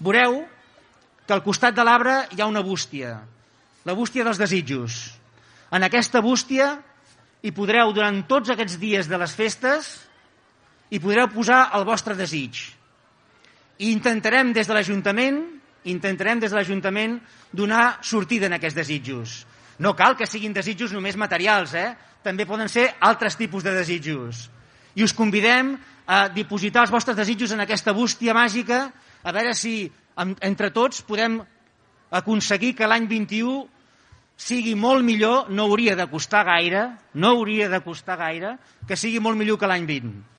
veureu que al costat de l'arbre hi ha una bústia, la bústia dels desitjos. En aquesta bústia hi podreu, durant tots aquests dies de les festes, hi podreu posar el vostre desig. I intentarem des de l'Ajuntament donar sortida en aquests desitjos. No cal que siguin desitjos només materials, també poden ser altres tipus de desitjos. I us convidem a dipositar els vostres desitjos en aquesta bústia màgica, a veure si entre tots podem aconseguir que l'any 21 sigui molt millor, no hauria de costar gaire, que sigui molt millor que l'any 20.